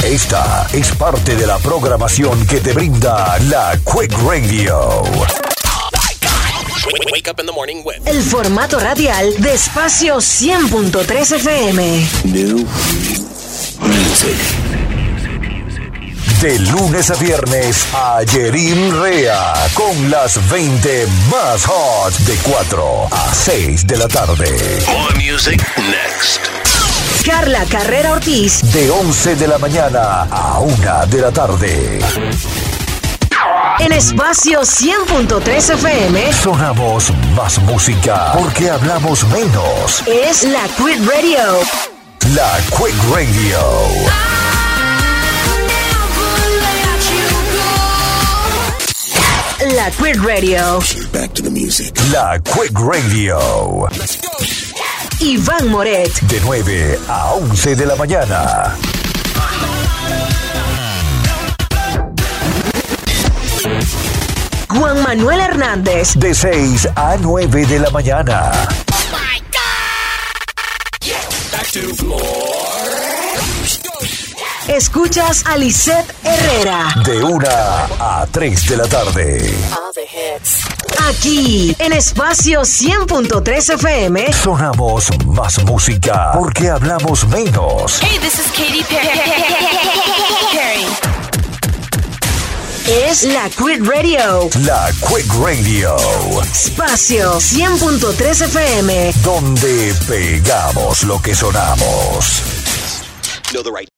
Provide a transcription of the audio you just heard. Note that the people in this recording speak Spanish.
Esta es parte de la programación que te brinda la Quick Radio. Wake up in the morning with. El formato radial de Espacio 100.3 FM. New music. De lunes a viernes, Ayerín Rea con las 20 más hot de 4 a 6 de la tarde. More music next. Carla Carrera Ortiz. De 11 de la mañana a 1 de la tarde. En Espacio 100.3 FM. Sonamos más música porque hablamos menos. Es la Quick Radio. La Quick Radio. La Quick Radio. Back to the music. La Quick Radio. Let's go. Iván Moret. De 9 a 11 de la mañana. Juan Manuel Hernández. De 6 a 9 de la mañana. Oh my God. Yeah. Back to the floor. Let's go. Escuchas a Lisette Herrera. De 1 a 3 de la tarde. All the hits. Aquí, en Espacio 100.3 FM. Sonamos más música porque hablamos menos. Hey, this is Katy Perry. Es la Quick Radio. La Quick Radio. Espacio 100.3 FM. Donde pegamos lo que sonamos. Know the right